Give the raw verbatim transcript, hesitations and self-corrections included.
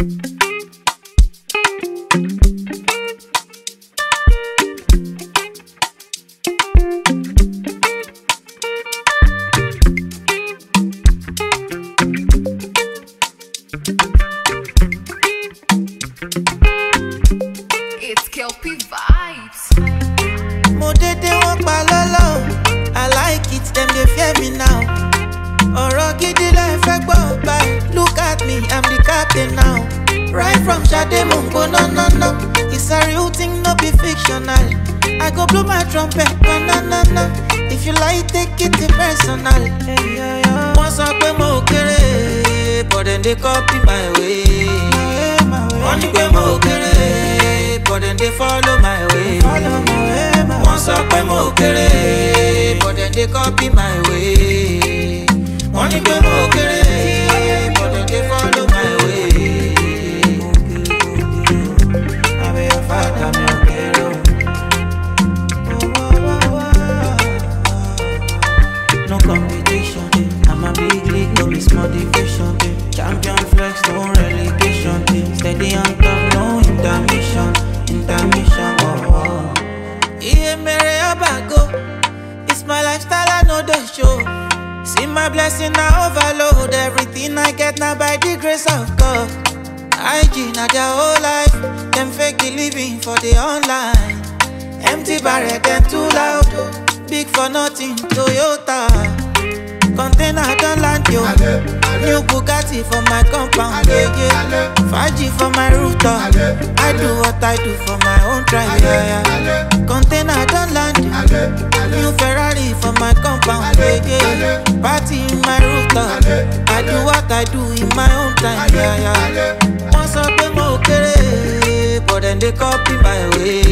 It's Kelpie vibes. Mo dede won pa lolo. I like it, them they fear me now. Ọ̀rọ̀ gidi lẹ fẹ́ gbọ́ báyìí. Look at me, I'm the captain now. Right from Sade Mungo, no no no. It's a real thing, no be fictional. I go blow my trumpet, banana. If you like, take it personal. Wọ́n sọ pé mo kéré, but then they copy my way. Wọ́n ní pé mo kéré, but then they follow my way. Wọ́n sọ pé mo kéré, but then they copy my way. Wọ́n ní pé mo kéré, but then they follow my way. Àbí ọ̀fà tàbí ọ̀kẹ́rọ̀. No competition, I'm a big league, no miss motivation. Champion flex, no relegation. Steady on top, no intermission, intermission. Oh, oh. Yeah, mere abago. It's my lifestyle, I know the show. See my blessing, I overload. Everything I get now by the grace of God. I G not their whole life. Them fake living for the online. Empty barrel, them too loud. Big for nothing, Toyota. Container don't land yo. New Bugatti for my compound, yeah, yeah. five G for my router. I do what I do for my own tribe, yeah, yeah. Container don't land yo. New Ferrari for my compound, yeah, yeah. Party in my router. I do what I do in my own time, yeah, yeah. Once up in my kere, but then they copy my way.